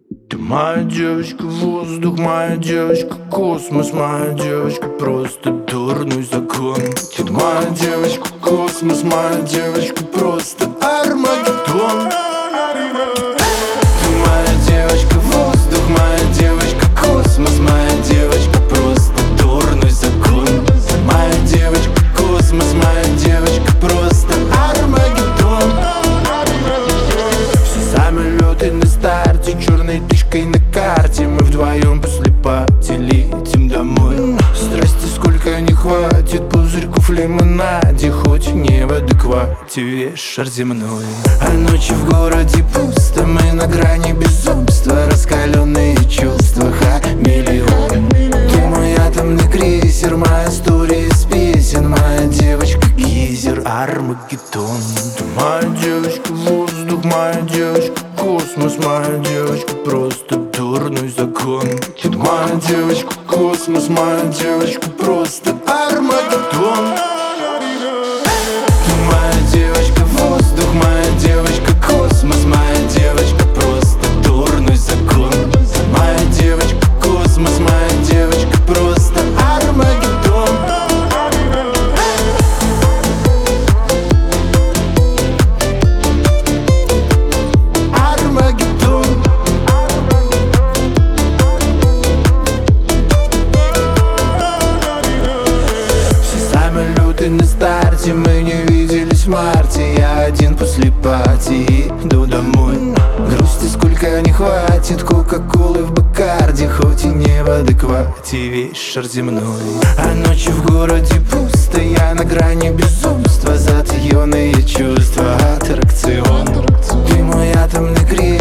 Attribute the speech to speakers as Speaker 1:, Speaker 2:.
Speaker 1: Ты моя девочка, воздух, моя девочка, космос, моя девочка, просто дурной закон. Ты моя девочка, космос, моя девочка, просто Армагеддон. Ты моя девочка, воздух, моя девочка, космос, моя девочка, просто дурной закон. Моя девочка, космос, моя девочка, просто Армагеддон. Все самолеты на старте, черной тычкой на карте. Мы вдвоем после пати летим домой. Страсти сколько не хватит пузырьков в лимонаде, хоть не в адеквате весь шар земной. А ночи в городе пусто, мы на грани безумства, раскаленные чувства, хамелеон. Ты мой атомный крейсер, моя история из песен, моя девочка гейзер, Армагеддон. Ты моя девочка, воздух, моя девочка, космос, моя девочка, просто дурной закон. Ты моя девочка, космос, моя девочка, просто Армагеддон. Ты моя девочка, воздух, моя девочка, космос, моя девочка, просто дурной закон. Моя девочка, космос, моя девочка, просто Армагеддон. Армагеддон. Все самолеты на старте, мы не виделись в марте. Я один после пати, иду домой. Грусти сколько не хватит, кока-колы в Бакарде, хоть и не в адеквате весь шар земной. А ночью в городе пусто, я на грани безумства, затаённые чувства, аттракцион. Ты мой атомный крейсер,